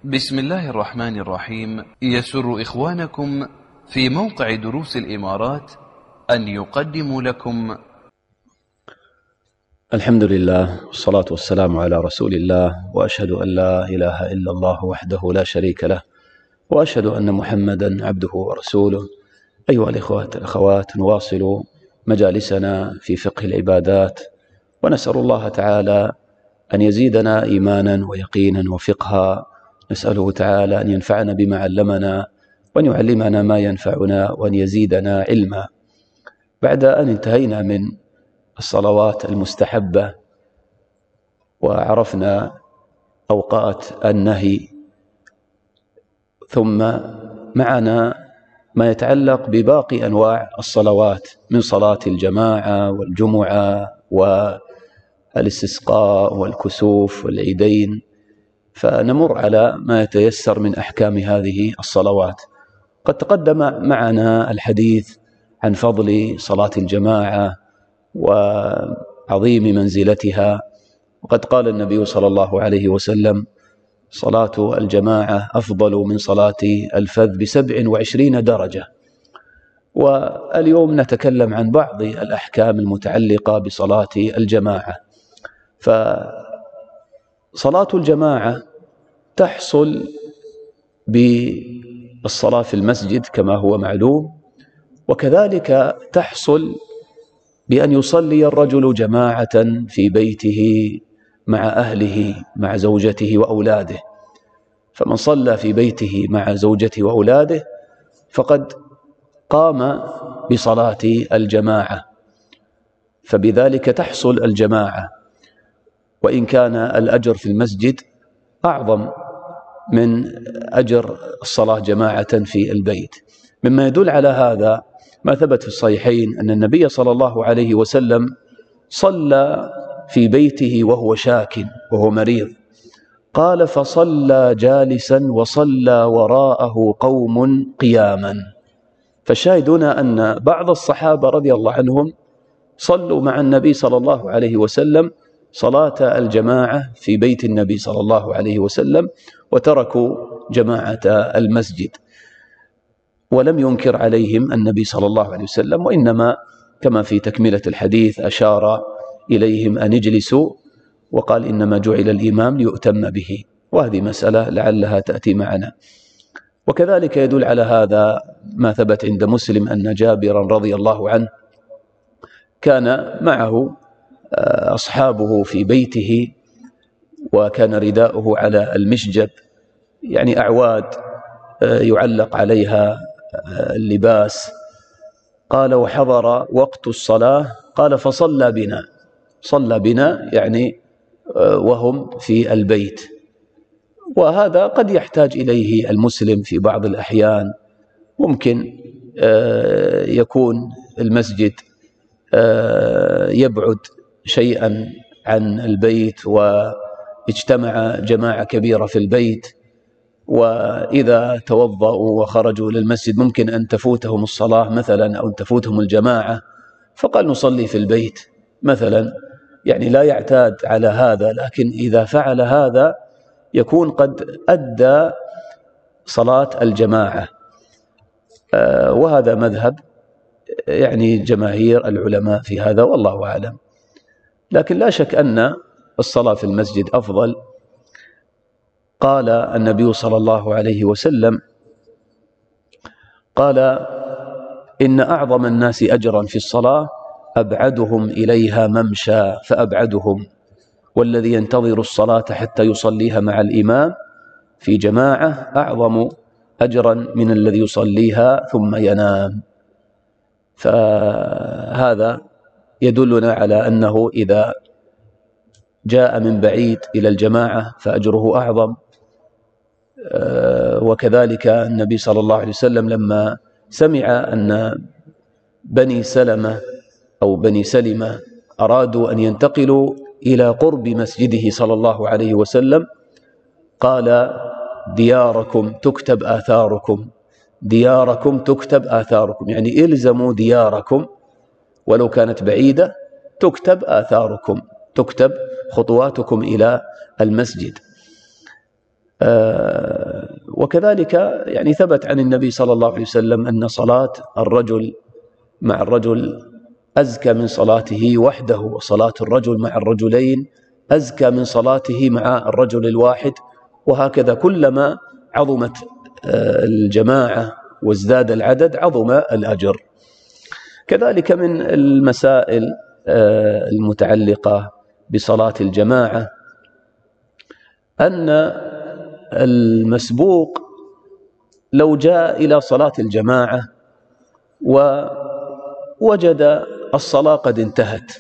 بسم الله الرحمن الرحيم. يسر إخوانكم في موقع دروس الإمارات أن يقدموا لكم الحمد لله والصلاة والسلام على رسول الله، وأشهد أن لا إله إلا الله وحده لا شريك له، وأشهد أن محمدا عبده ورسوله. أيها الإخوة الأخوات، نواصل مجالسنا في فقه العبادات، ونسأل الله تعالى أن يزيدنا إيمانا ويقينا وفقها. نسأله تعالى أن ينفعنا بما علمنا، وأن يعلمنا ما ينفعنا، وأن يزيدنا علما. بعد أن انتهينا من الصلوات المستحبة وعرفنا أوقات النهي، ثم معنا ما يتعلق بباقي أنواع الصلوات من صلاة الجماعة والجمعة والاستسقاء والكسوف والعيدين، فنمر على ما يتيسر من أحكام هذه الصلوات. قد تقدم معنا الحديث عن فضل صلاة الجماعة وعظيم منزلتها، وقد قال النبي صلى الله عليه وسلم: صلاة الجماعة أفضل من صلاة الفذ ب27 درجة. واليوم نتكلم عن بعض الأحكام المتعلقة بصلاة الجماعة. فصلاة الجماعة تحصل بالصلاة في المسجد كما هو معلوم، وكذلك تحصل بأن يصلي الرجل جماعة في بيته مع أهله، مع زوجته وأولاده. فمن صلى في بيته مع زوجته وأولاده فقد قام بصلاة الجماعة، فبذلك تحصل الجماعة، وإن كان الأجر في المسجد أعظم من أجر الصلاة جماعة في البيت. مما يدل على هذا ما ثبت في الصحيحين أن النبي صلى الله عليه وسلم صلى في بيته وهو شاك وهو مريض، قال: فصلى جالسا وصلى وراءه قوم قياما. فالشاهدون أن بعض الصحابة رضي الله عنهم صلوا مع النبي صلى الله عليه وسلم صلاة الجماعة في بيت النبي صلى الله عليه وسلم، وتركوا جماعة المسجد. ولم ينكر عليهم النبي صلى الله عليه وسلم، وإنما كما في تكملة الحديث أشار إليهم أن يجلسوا، وقال: إنما جعل الإمام ليؤتم به. وهذه مسألة لعلها تأتي معنا. وكذلك يدل على هذا ما ثبت عند مسلم أن جابرا رضي الله عنه كان معه أصحابه في بيته، وكان رداؤه على المشجب، يعني أعواد يعلق عليها اللباس. قال: وحضر وقت الصلاة، قال: فصلى بنا. صلى بنا يعني وهم في البيت. وهذا قد يحتاج إليه المسلم في بعض الأحيان. ممكن يكون المسجد يبعد شيئا عن البيت، واجتمع جماعة كبيرة في البيت، وإذا توضأوا وخرجوا للمسجد ممكن أن تفوتهم الصلاة مثلا، أو تفوتهم الجماعة، فقال: نصلي في البيت مثلا. يعني لا يعتاد على هذا، لكن إذا فعل هذا يكون قد أدى صلاة الجماعة. وهذا مذهب يعني جماهير العلماء في هذا، والله أعلم. لكن لا شك أن الصلاة في المسجد أفضل. قال النبي صلى الله عليه وسلم: قال: إن أعظم الناس أجرا في الصلاة أبعدهم إليها ممشى فأبعدهم، والذي ينتظر الصلاة حتى يصليها مع الإمام في جماعة أعظم أجرا من الذي يصليها ثم ينام. فهذا يدلنا على أنه إذا جاء من بعيد إلى الجماعة فأجره أعظم. وكذلك النبي صلى الله عليه وسلم لما سمع أن بني سلمة أو بني سلمة أرادوا أن ينتقلوا إلى قرب مسجده صلى الله عليه وسلم، قال: دياركم تكتب آثاركم، دياركم تكتب آثاركم، يعني إلزموا دياركم ولو كانت بعيدة، تكتب آثاركم، تكتب خطواتكم إلى المسجد. وكذلك يعني ثبت عن النبي صلى الله عليه وسلم أن صلاة الرجل مع الرجل أزكى من صلاته وحده، وصلاة الرجل مع الرجلين أزكى من صلاته مع الرجل الواحد، وهكذا كلما عظمت الجماعة وازداد العدد عظم الأجر. كذلك من المسائل المتعلقة بصلاة الجماعة أن المسبوق لو جاء إلى صلاة الجماعة ووجد الصلاة قد انتهت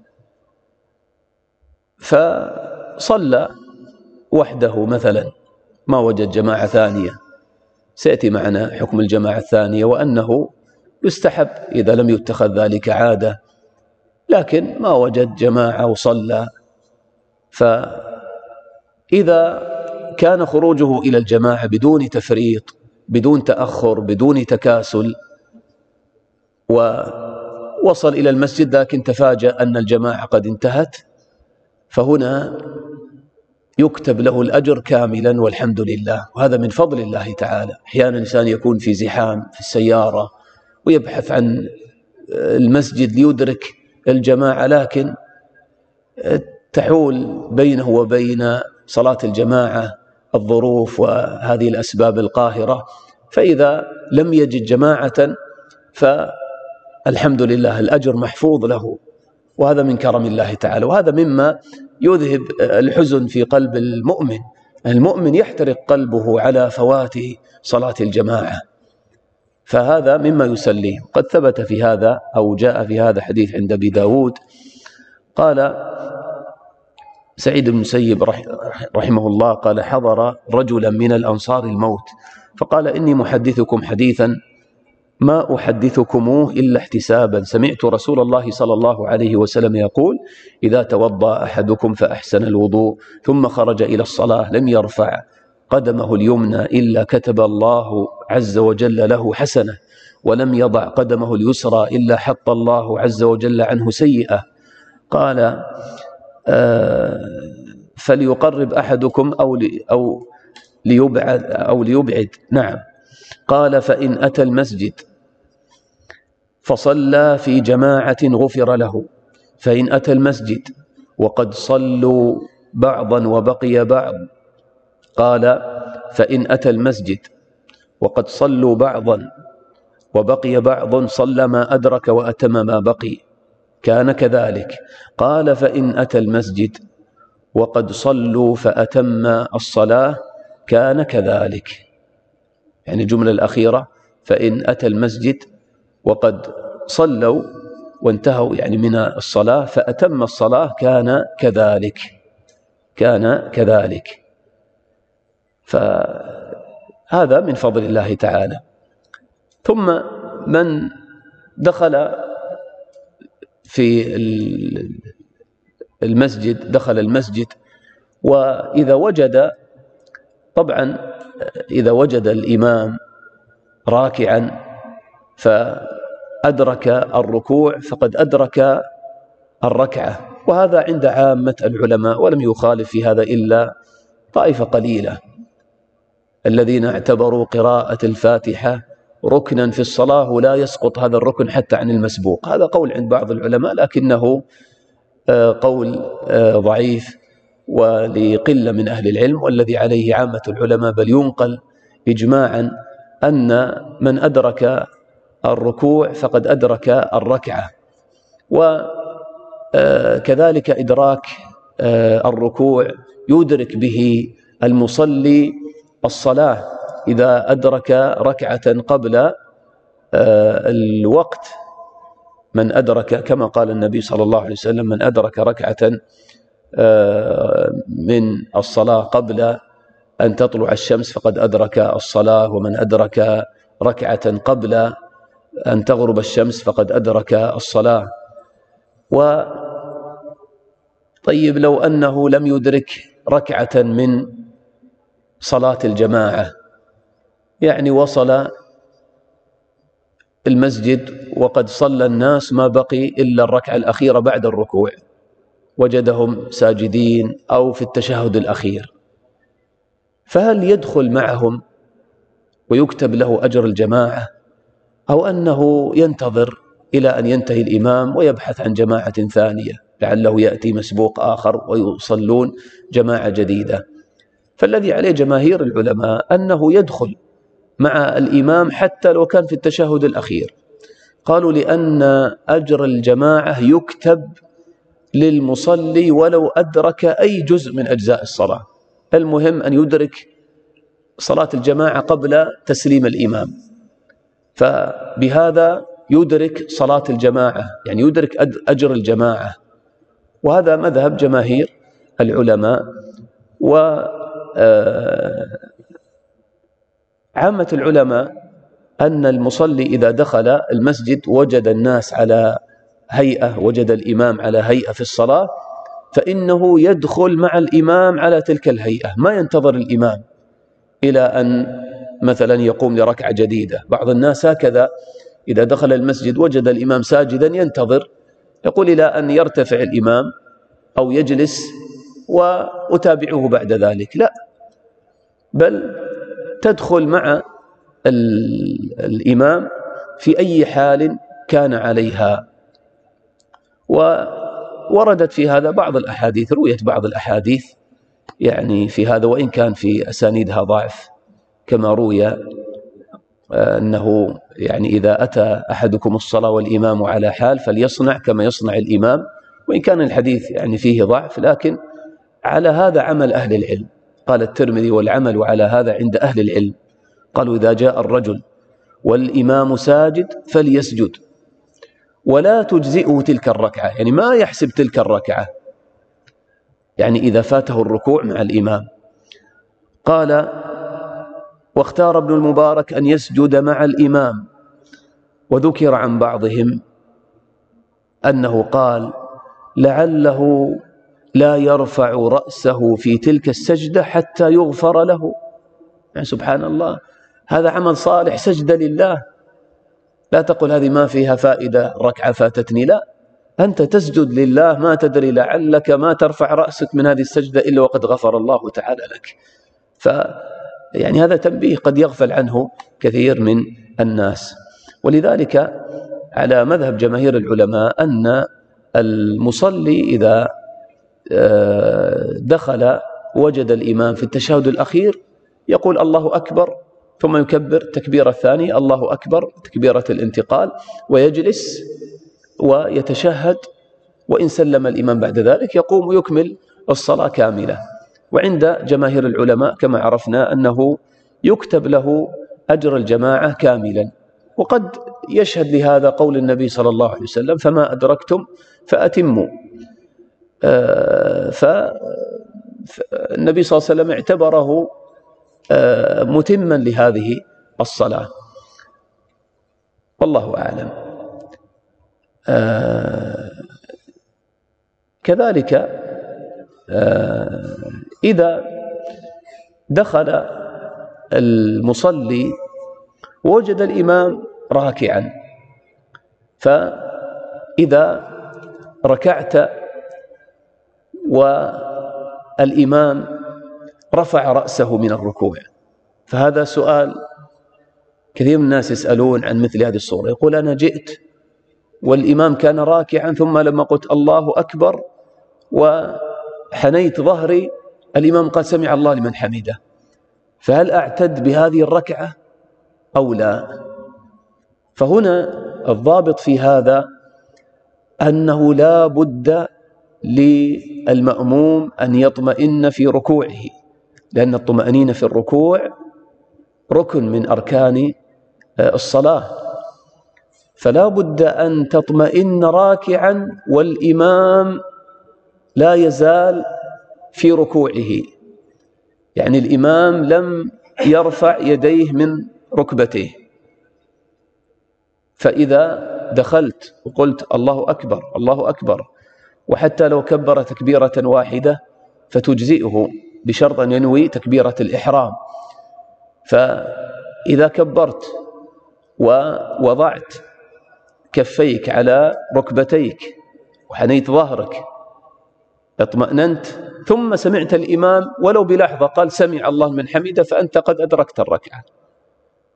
فصلى وحده مثلا، ما وجد جماعة ثانية، سيأتي معنا حكم الجماعة الثانية وأنه يستحب إذا لم يتخذ ذلك عادة، لكن ما وجد جماعة وصلى، فإذا كان خروجه إلى الجماعة بدون تفريط، بدون تأخر، بدون تكاسل، ووصل إلى المسجد لكن تفاجأ أن الجماعة قد انتهت، فهنا يكتب له الأجر كاملا والحمد لله، وهذا من فضل الله تعالى. أحيانا الإنسان يكون في زحام في السيارة ويبحث عن المسجد ليدرك الجماعة، لكن تحول بينه وبين صلاة الجماعة الظروف وهذه الأسباب القاهرة، فإذا لم يجد جماعة فالحمد لله الأجر محفوظ له، وهذا من كرم الله تعالى، وهذا مما يذهب الحزن في قلب المؤمن. المؤمن يحترق قلبه على فوات صلاة الجماعة، فهذا مما يسليه. قد ثبت في هذا أو جاء في هذا حديث عند أبي داود، قال سعيد بن المسيب رحمه الله قال: حضر رجلا من الأنصار الموت فقال: إني محدثكم حديثا ما أحدثكموه إلا احتسابا، سمعت رسول الله صلى الله عليه وسلم يقول: إذا توضأ أحدكم فأحسن الوضوء ثم خرج إلى الصلاة لم يرفع قدمه اليمنى إلا كتب الله عز وجل له حسنة، ولم يضع قدمه اليسرى إلا حط الله عز وجل عنه سيئة. قال: فليقرب أحدكم أو ليبعد. نعم. قال: فإن أتى المسجد فصلى في جماعة غفر له، فإن أتى المسجد وقد صلوا بعضا وبقي بعض. قال: فإن أتى المسجد وقد صلوا بعضا وبقي بعض صلى ما أدرك وأتم ما بقي، كان كذلك. قال: فإن أتى المسجد وقد صلوا فأتم الصلاة كان كذلك. يعني الجملة الأخيرة: فإن أتى المسجد وقد صلوا وانتهوا يعني من الصلاة فأتم الصلاة كان كذلك، كان كذلك. فهذا من فضل الله تعالى. ثم من دخل في المسجد دخل المسجد وإذا وجد، طبعا إذا وجد الإمام راكعا فأدرك الركوع فقد أدرك الركعة، وهذا عند عامة العلماء، ولم يخالف في هذا إلا طائفة قليلة الذين اعتبروا قراءة الفاتحة ركنا في الصلاة ولا يسقط هذا الركن حتى عن المسبوق. هذا قول عند بعض العلماء لكنه قول ضعيف ولقلة من أهل العلم، والذي عليه عامة العلماء، بل ينقل إجماعا أن من أدرك الركوع فقد أدرك الركعة. وكذلك إدراك الركوع يدرك به المصلي الصلاة إذا أدرك ركعة قبل الوقت. من أدرك كما قال النبي صلى الله عليه وسلم: من أدرك ركعة من الصلاة قبل أن تطلع الشمس فقد أدرك الصلاة، ومن أدرك ركعة قبل أن تغرب الشمس فقد أدرك الصلاة. طيب لو أنه لم يدرك ركعة من صلاة الجماعة، يعني وصل المسجد وقد صلى الناس ما بقي إلا الركعة الأخيرة بعد الركوع، وجدهم ساجدين أو في التشهد الأخير، فهل يدخل معهم ويكتب له أجر الجماعة، أو أنه ينتظر إلى أن ينتهي الإمام ويبحث عن جماعة ثانية لعله يأتي مسبوق آخر ويصلون جماعة جديدة. فالذي عليه جماهير العلماء أنه يدخل مع الإمام حتى لو كان في التشهد الأخير. قالوا لأن أجر الجماعة يكتب للمصلي ولو أدرك أي جزء من أجزاء الصلاة، المهم أن يدرك صلاة الجماعة قبل تسليم الإمام، فبهذا يدرك صلاة الجماعة، يعني يدرك أجر الجماعة. وهذا مذهب جماهير العلماء. وعامة العلماء أن المصلي إذا دخل المسجد وجد الناس على هيئة، وجد الإمام على هيئة في الصلاة، فإنه يدخل مع الإمام على تلك الهيئة، ما ينتظر الإمام إلى أن مثلا يقوم لركعة جديدة. بعض الناس هكذا إذا دخل المسجد وجد الإمام ساجدا ينتظر، يقول إلى أن يرتفع الإمام أو يجلس وأتابعه بعد ذلك. لا، بل تدخل مع الإمام في أي حال كان عليها. ووردت في هذا بعض الأحاديث، رويت بعض الأحاديث يعني في هذا، وإن كان في أسانيدها ضعف، كما روي أنه يعني إذا أتى أحدكم الصلاة والإمام على حال فليصنع كما يصنع الإمام، وإن كان الحديث يعني فيه ضعف، لكن على هذا عمل أهل العلم. قال الترمذي: والعمل على هذا عند أهل العلم. قالوا: إذا جاء الرجل والإمام ساجد فليسجد ولا تجزئه تلك الركعة، يعني ما يحسب تلك الركعة، يعني إذا فاته الركوع مع الإمام. قال: واختار ابن المبارك أن يسجد مع الإمام. وذكر عن بعضهم أنه قال: لعله لا يرفع رأسه في تلك السجدة حتى يغفر له. يعني سبحان الله، هذا عمل صالح، سجدة لله. لا تقل هذه ما فيها فائدة، ركعة فاتتني، لا، أنت تسجد لله، ما تدري لعلك ما ترفع رأسك من هذه السجدة إلا وقد غفر الله تعالى لك. يعني هذا تنبيه قد يغفل عنه كثير من الناس. ولذلك على مذهب جماهير العلماء أن المصلي إذا دخل وجد الإمام في التشهد الأخير يقول الله أكبر، ثم يكبر تكبيرة الثانية، الله أكبر تكبيرة الانتقال، ويجلس ويتشهد، وإن سلم الإمام بعد ذلك يقوم ويكمل الصلاة كاملة. وعند جماهير العلماء كما عرفنا أنه يكتب له أجر الجماعة كاملا. وقد يشهد لهذا قول النبي صلى الله عليه وسلم: فما أدركتم فأتموا. فالنبي صلى الله عليه وسلم اعتبره متما لهذه الصلاة، والله أعلم. كذلك إذا دخل المصلي ووجد الإمام راكعا، فإذا ركعت والإمام رفع رأسه من الركوع، فهذا سؤال كثير من الناس يسألون عن مثل هذه الصورة. يقول: أنا جئت والإمام كان راكعا، ثم لما قلت الله أكبر وحنيت ظهري الإمام قال سمع الله لمن حمده، فهل أعتد بهذه الركعة أو لا؟ فهنا الضابط في هذا أنه لا بد للمأموم أن يطمئن في ركوعه، لأن الطمأنينة في الركوع ركن من أركان الصلاة، فلا بد أن تطمئن راكعا والإمام لا يزال في ركوعه، يعني الإمام لم يرفع يديه من ركبته. فإذا دخلت وقلت الله أكبر الله أكبر، وحتى لو كبر تكبيرة واحدة فتجزئه بشرط أن ينوي تكبيرة الإحرام. فإذا كبرت ووضعت كفيك على ركبتيك وحنيت ظهرك اطمأننت، ثم سمعت الإمام ولو بلحظة قال سمع الله من حمده، فأنت قد أدركت الركعة.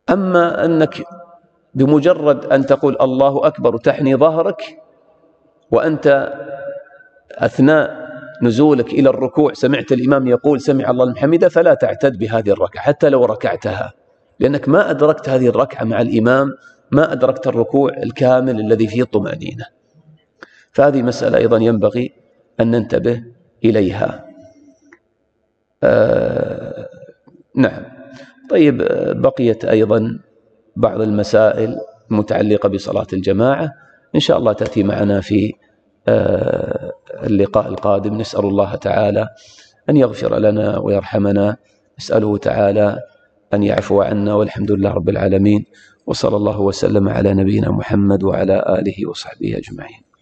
أما أنك بمجرد أن تقول الله أكبر وتحني ظهرك وأنت أثناء نزولك إلى الركوع سمعت الإمام يقول سمع الله لمن حمده، فلا تعتد بهذه الركعة حتى لو ركعتها، لأنك ما أدركت هذه الركعة مع الإمام، ما أدركت الركوع الكامل الذي فيه الطمأنينة. فهذه مسألة أيضا ينبغي أن ننتبه إليها. نعم. طيب، بقيت أيضا بعض المسائل المتعلقة بصلاة الجماعة إن شاء الله تأتي معنا في اللقاء القادم. نسأل الله تعالى أن يغفر لنا ويرحمنا، نسأله تعالى أن يعفو عنا، والحمد لله رب العالمين، وصلى الله وسلم على نبينا محمد وعلى آله وصحبه أجمعين.